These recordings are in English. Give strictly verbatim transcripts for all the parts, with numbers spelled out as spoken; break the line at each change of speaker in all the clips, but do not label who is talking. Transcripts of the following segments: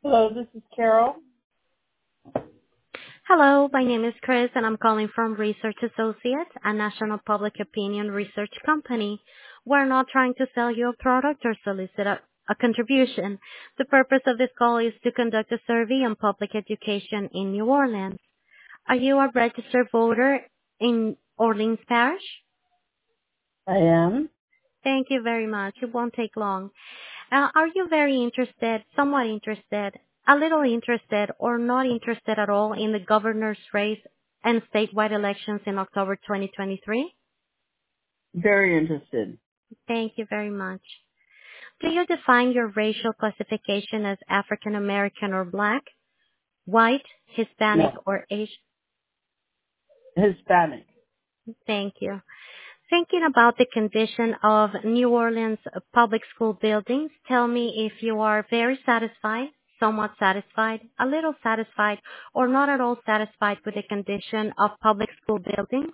Hello, this is Carol.
Hello, my name is Chris, and I'm calling from Research Associates, a national public opinion research company. We're not trying to sell you a product or solicit a, a contribution. The purpose of this call is to conduct a survey on public education in New Orleans. Are you a registered voter in Orleans Parish?
I am
Thank you very much. It won't take long. Uh, are you very interested, somewhat interested, a little interested, or not interested at all in the governor's race and statewide elections in October twenty twenty-three?
very interested.
Thank you very much. Do you define your racial classification as African American or Black, white, Hispanic,
No,
or Asian?
Hispanic.
Thank you. Thinking about the condition of New Orleans public school buildings, tell me if you are very satisfied, somewhat satisfied, a little satisfied, or not at all satisfied with the condition of public school buildings.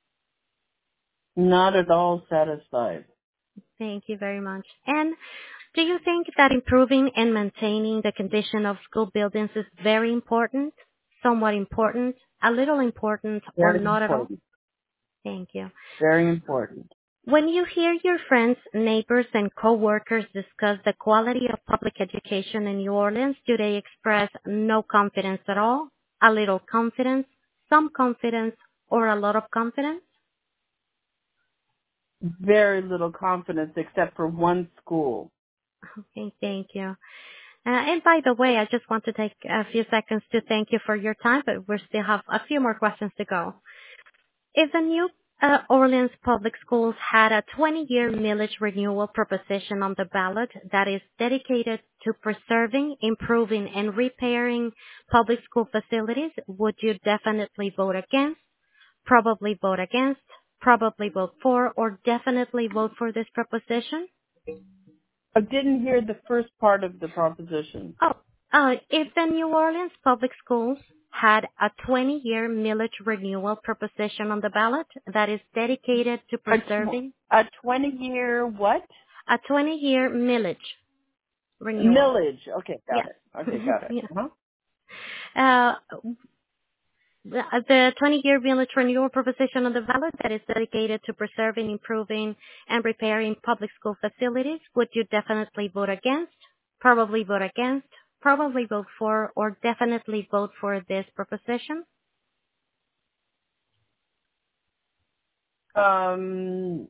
Not at all satisfied.
Thank you very much. And do you think that improving and maintaining the condition of school buildings is very important, somewhat important, a little important, or
Very
not at all?
important.
Thank you.
Very important.
When you hear your friends, neighbors, and coworkers discuss the quality of public education in New Orleans, do they express no confidence at all, a little confidence, some confidence, or a lot of confidence?
Very little confidence except for one school.
Okay, thank you. Uh, and by the way, I just want to take a few seconds to thank you for your time, but we still have a few more questions to go. If the new uh, Orleans Public Schools had a twenty-year millage renewal proposition on the ballot that is dedicated to preserving, improving, and repairing public school facilities, would you definitely vote against, probably vote against, probably vote for, or definitely vote for this proposition?
I didn't hear the first part of the proposition.
Oh, uh, if the New Orleans Public Schools had a twenty-year millage renewal proposition on the ballot that is dedicated to
A, tw-
preserving
a twenty-year what?
a twenty-year millage renewal.
Millage. Okay, got
Yes.
it. Okay, got it.
Yeah.
Huh?
Uh, the the twenty-year millage renewal proposition on the ballot that is dedicated to preserving, improving, and repairing public school facilities, would you definitely vote against, probably vote against, probably vote for, or definitely vote for this proposition?
Um,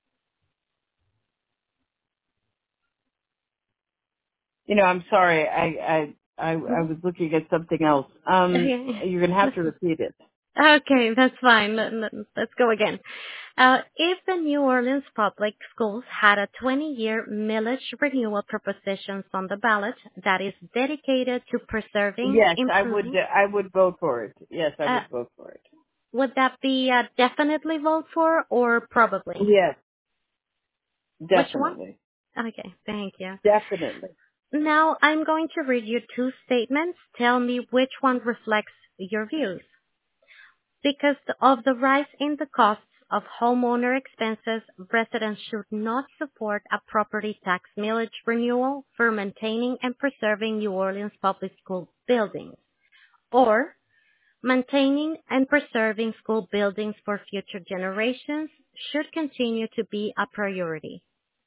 you know, I'm sorry. I, I, I, I was looking at something else. Um, you're gonna have to repeat it.
Okay, that's fine. Let- let- Let's go again. Uh, if the New Orleans public schools had a twenty-year millage renewal propositions on the ballot that is dedicated to preserving,
Yes, I would.
improving,
I would vote for it. Yes, I
uh,
would vote for it.
would that be a definitely vote for or probably?
Yes,
Which one?
definitely,
Okay, thank you.
definitely.
Now I'm going to read you two statements. Tell me which one reflects your views. Because of the rise in the costs of homeowner expenses, residents should not support a property tax millage renewal for maintaining and preserving New Orleans public school buildings, or maintaining and preserving school buildings for future generations should continue to be a priority.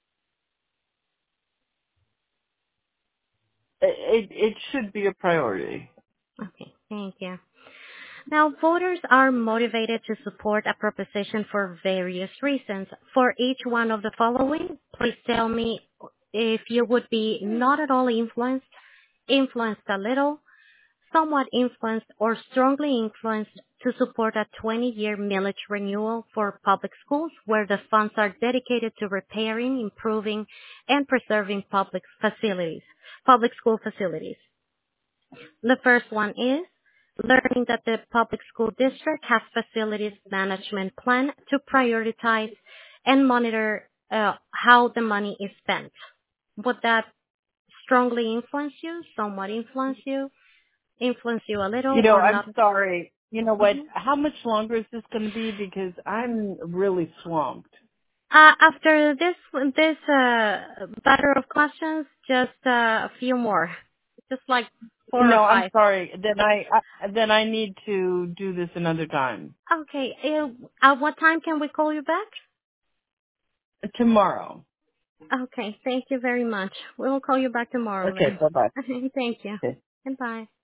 It, it it should be a priority.
Okay, thank you. Now, voters are motivated to support a proposition for various reasons. For each one of the following, please tell me if you would be not at all influenced, influenced a little, somewhat influenced, or strongly influenced to support a twenty-year millage renewal for public schools where the funds are dedicated to repairing, improving, and preserving public facilities, public school facilities. The first one is learning that the public school district has facilities management plan to prioritize and monitor uh, how the money is spent. Would that strongly influence you, somewhat influence you, influence you a
You
little
know,
or
I'm
not?
sorry. You know what?
Mhm.
How much longer is this going to be? Because I'm really swamped.
Uh, after this this uh, battle of questions, just uh, a few more. Just like four
No,
or
I'm
five.
sorry. Then I, I then I need to do this another time.
Okay. Uh, at what time can we call you back?
Tomorrow.
Okay. Thank you very much. We'll call you back tomorrow
Okay.
then.
Bye bye.
Thank you.
Okay.
Goodbye.